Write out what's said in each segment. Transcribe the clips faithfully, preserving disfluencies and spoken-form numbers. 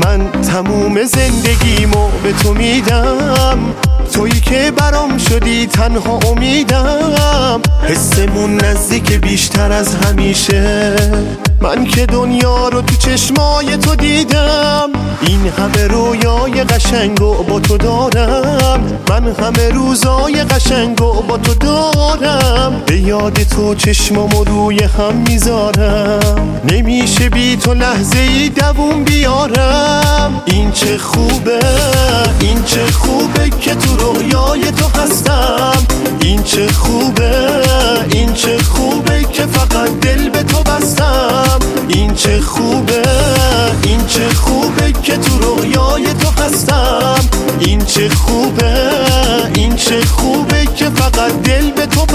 من تموم زندگیمو به تو میدم، تویی که برام شدی تنها امیدم. حسمون نزدیک بیشتر از همیشه، من که دنیا رو تو چشمای تو دیدم. این همه رویای قشنگو با تو دارم، من همه روزای قشنگو با تو دارم. به یاد تو چشمامو روی هم میذارم، نمیشه بی تو لحظه ای دووم بیارم. این چه خوبه، این چه خوبه که تو رویای تو هستم. این چه خوبه، این چه خوبه که فقط دل به تو بستم. این چه خوبه، این چه خوبه که تو رویای تو هستم. این چه خوبه، این چه خوبه که فقط دل به تو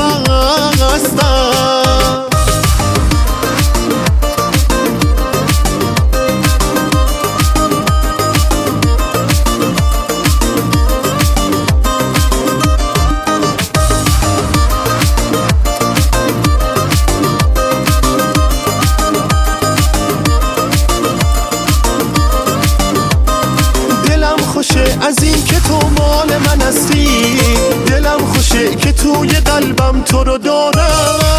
بستم. از این که تو مال من هستی، دلم خوشه که توی قلبم تو رو دارم.